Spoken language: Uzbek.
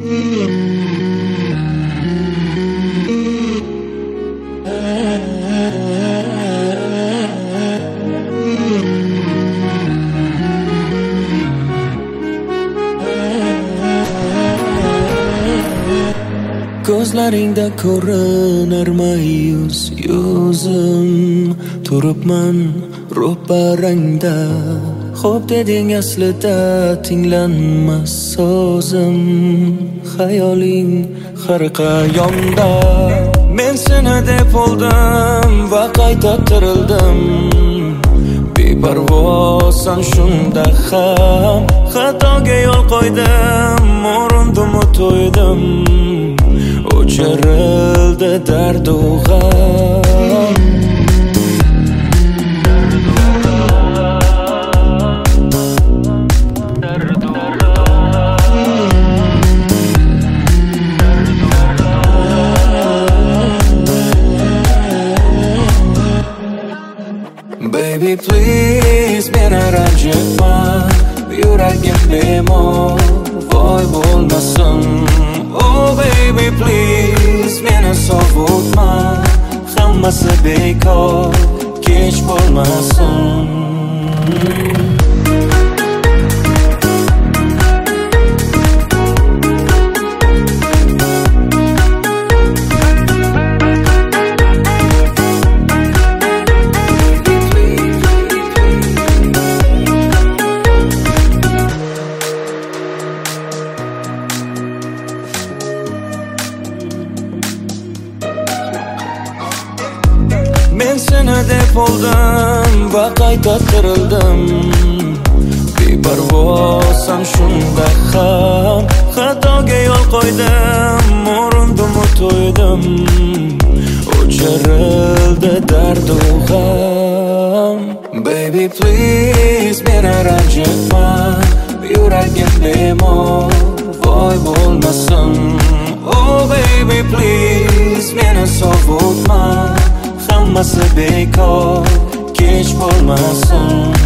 Ko'zlaringda ko'rinar ma'yus yuzim, turibman ro'parangda. Xo'p deding aslida tinglanmas so'zim, xayoling har qayonda. Men seni deb oldim va qayta tirildim. Beparvosan shunda ham xatoga yo'l qo'ydim, urindim to'ydim. O'chirildi dardu g'am. Baby please meni ranjitma, yuragim bemor voy bo'lmasin. Oh baby please meni sovutma, hammasi bekor kech bo'lmasin. Men seni deb oldim va qayta tirildim. Beparvosan shunda ham xatoga yo'l qo'ydim, urindim to'ydim. O'chirildi dardu g'am. Baby please meni ranjitma, yuragim bemor voy bo'lmasin. Oh baby please meni sovutma, hammasi bekor kech bo'lmasin.